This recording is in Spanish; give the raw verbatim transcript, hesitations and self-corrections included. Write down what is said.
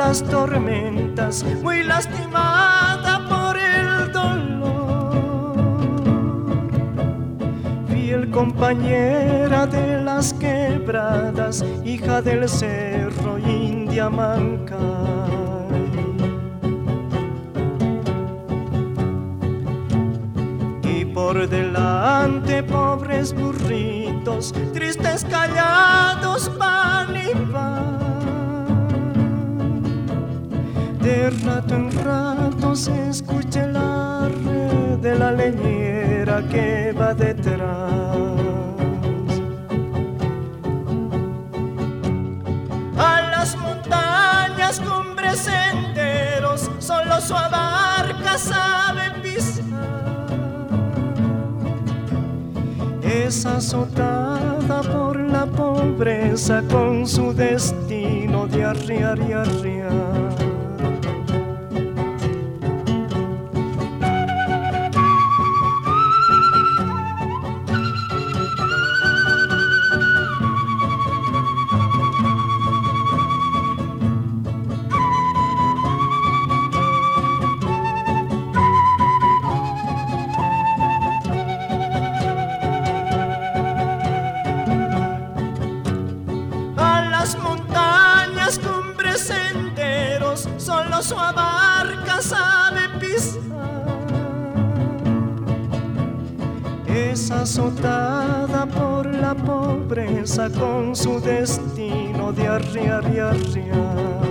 las tormentas, muy lastimada por el dolor. Fiel compañera de las quebradas, hija del cerro, india Mancay. Y por delante pobres burritos, tristes callados van y van. De rato en rato se escucha el arre de la leñera que va detrás. A las montañas, cumbres, senderos, solo su barca sabe pisar. Es azotada por la pobreza con su destino de arriar y arriar. Montañas, cumbres, senderos, solo su barca sabe pisar. Es azotada por la pobreza con su destino de arriar y arriar.